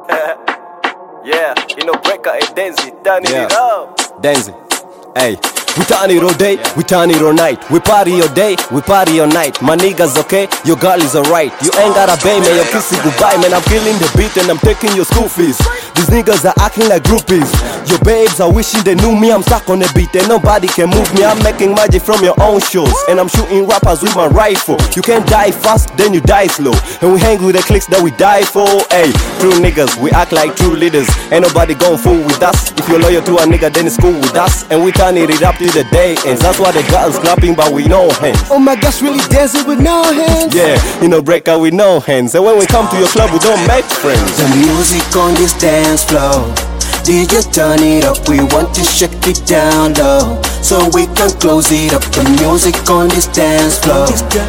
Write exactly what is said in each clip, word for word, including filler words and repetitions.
Yeah, you know Breaker and Denzi, turn Yeah. it up. Denzi, hey, we turn it all day, we turn it all night. We party all day, we party all night. My niggas okay, your girl is alright. You ain't gotta pay me, your kissy goodbye. Man, I'm killing the beat and I'm taking your school fees. These niggas are acting like groupies. Your babes are wishing they knew me. I'm stuck on the beat and nobody can move me. I'm making magic from your own shows, and I'm shooting rappers with my rifle. You can't die fast, then you die slow. And we hang with the clicks that we die for. Hey, true niggas, we act like true leaders. Ain't nobody gon' fool with us. If you're loyal to a nigga, then it's cool with us. And we turn it up till the day ends. That's why the girls clapping, but we no hands. Oh my gosh, really dancing with no hands? Yeah, you know Breaker with no hands. And when we come to your club, we don't make friends. The music on this dance floor, D J turn it up, we want to shake it down low, so we can close it up. The music on this dance floor,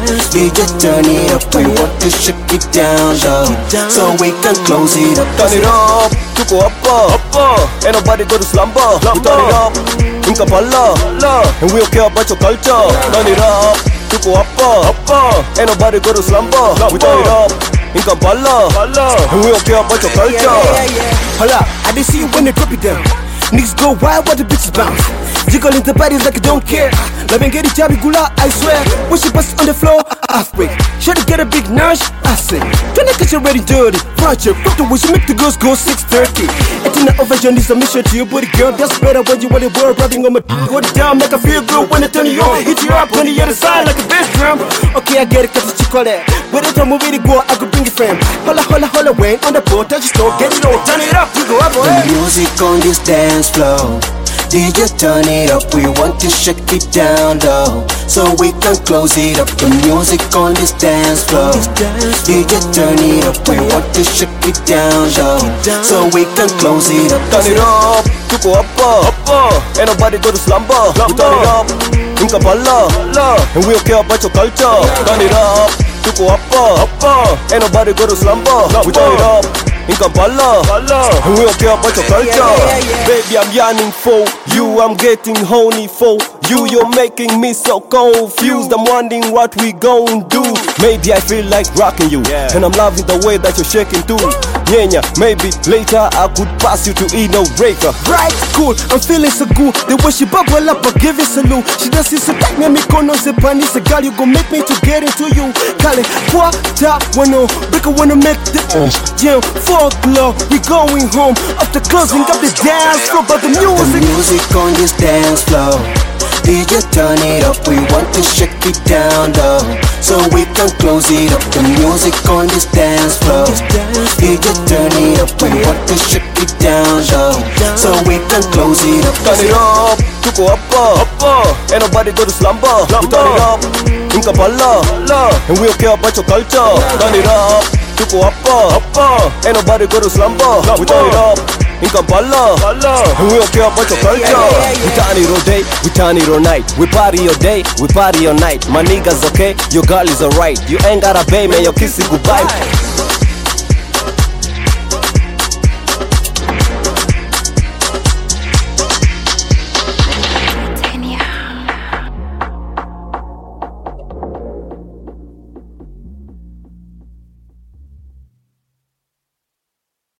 D J turn it up, we want to shake it down low, so we can close it up. Turn it up, tuko upper, upper. Ain't nobody go to slumber. We turn it up, in Kapala, and we don't care about your culture. Turn it up, tuko upper, upper. Ain't nobody go to slumber. We turn it up, in Kampala, and we don't care about your culture. Hold up, I didn't see you when they drop it down. Niggas go wild while the bitches bounce. Jiggle into bodies like I don't care. Let me get it jabby gula, I swear. When she busts on the floor, I break. Should I get a big nurse? I say. Trying to get you ready dirty. Fracture, fuck the way she make the girls go six thirty. And in the ovation is a mission to your body, girl. That's better when you want the world rubbing on my hold it down, make her feel good when I turn you on. Hit you up on the other side like a bass drum. Okay, I get it, cause it's call that. When it's a movie to go, I could bring it frame. Holla, holla, holla, Wayne on the boat, I just don't get it on. Turn it up, you go up, the music on this dance floor, D J turn it up, we want to shake it down low, so we can close it up. The music on this dance floor, D J turn it up, we want to shake it down low, so we can close it up. Turn it up, tuko upper, upper. Ain't nobody go to slumber. We turn it up, in Kampala, and we don't care about your culture. Turn it up, tuko upper, upper. Ain't nobody go to slumber. We turn it up, in Kampala, and we don't care about your culture. Baby, I'm yearning for you, I'm getting horny for you. You're making me so confused, I'm wondering what we gon' do. Maybe I feel like rocking you, and I'm loving the way that you're shaking too. Nyenya, maybe later I could pass you to eat no breaker. Right, cool, I'm feeling so good. The way she bubble up, I give it salute. She does it so tight, me kono se pani. Say, girl, you gon' make me to get into you. Kale, what top, wanna break, wanna make the uh, jam. Fuck love, we going home. Up the closing up the dance floor, but the music. The music on this dance floor, D J turn it up, we want to shake it down low, so we can close it up. The music on this dance floor, D J turn it up, we want to shake it down low, so we can close it up. Turn it up, tuko upper, upper. Ain't nobody go to slumber. We turn it up, in Kampala, and we don't care about your culture. Turn it up, tuko upper, upper. Ain't nobody go to slumber. We turn it up, in Kampala, and we don't care about your culture. We turn it all day, we turn it all night. We party all day, we party all night. My niggas okay, your girl is alright. You ain't gotta pay me, your kissy goodbye.